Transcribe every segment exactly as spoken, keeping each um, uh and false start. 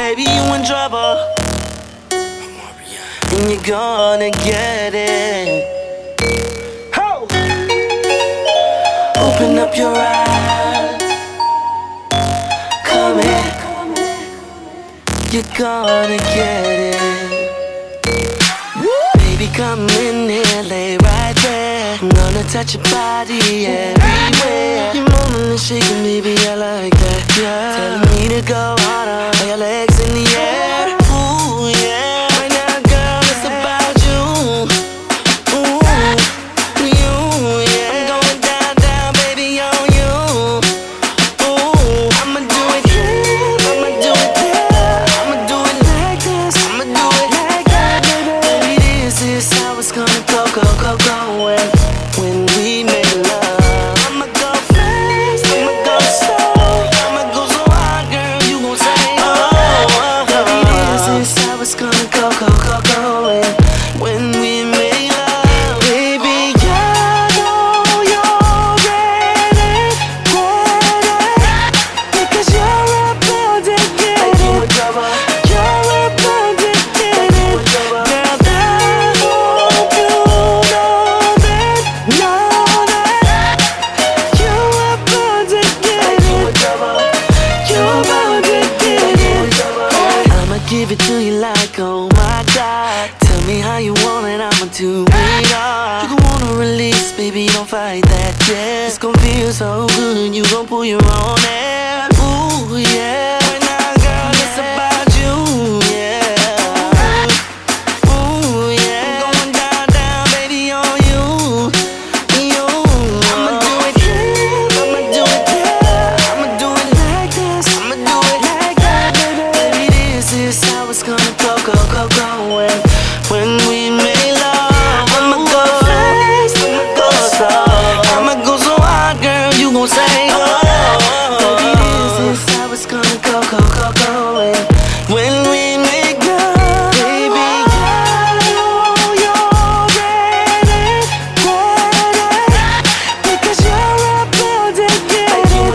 baby, you in trouble. And you're gonna get it. Ho! Open up your eyes. Come here. You're gonna get it. Baby, come in here, lay right there. I'm gonna touch your body everywhere. You're moving and shaking, baby, I like that, yeah. Telling me to go harder, lay your legs in the air. Ooh, yeah. Right now, girl, it's about you. Ooh, you, yeah. I'm going down, down, baby, on you. Ooh, I'ma do it here, I'ma do it there. I'ma do it like this, I'ma do it like that, baby. Baby, this is how it's gonna go, go, go, go. When, when we make love, I'ma go fast, I'ma go slow, I'ma go so hard, girl, you gon' say, oh, oh, baby, this is how it's gonna go, go, go, go. When, when we make love, baby, I know you're ready, ready, because you're about to get it. You're about to get it, girl. I hope you know that, know that you're about to get it. You're about to get it. I'ma give it to you like, oh my God. Tell me how you want it, I'ma do it all. You gon' wanna release, baby, don't fight that, yeah. It's gon' feel so good, you gon' pull your own hair. Ooh, yeah. Right now, girl, it's about you, yeah. Ooh, yeah. I'm going down, down, baby, on you. You. I'ma do it here, I'ma do it there. I'ma do it like this, I'ma do it like that, baby. Baby, this is how it's gonna go, go, go, go. When, when we make love, I'ma go fast, I'ma go slow, I'ma go so hard, girl, you gon' say, oh, baby, this is how it's gonna go, go, go, go. When, when we make love, baby, I know you're ready, ready, because you're about to get it. You're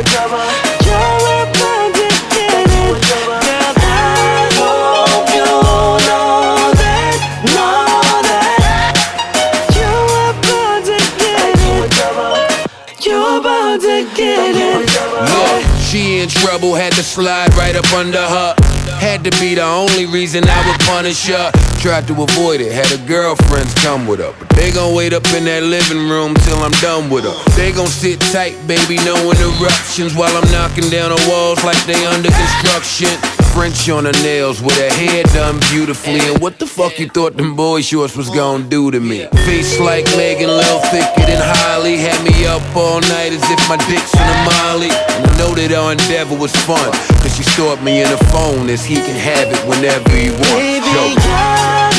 about to get it, girl. I hope you know that, know that you're about to get it. You're about to get it. Look, she in trouble, had to slide right up under her. Had to be the only reason I would punish her. Tried to avoid it, had her girlfriends come with her, but they gon' wait up in that living room till I'm done with her. They gon' sit tight, baby, no interruptions, while I'm knocking down the walls like they under construction. French on her nails with her hair done beautifully. And what the fuck you thought them boy shorts was gon' do to me? Face like Megan, little thicker than Holly. Had me up all night as if my dick's in a molly. And I know that our endeavor was fun, cause she stored me in her phone as he can have it whenever he wants. Baby,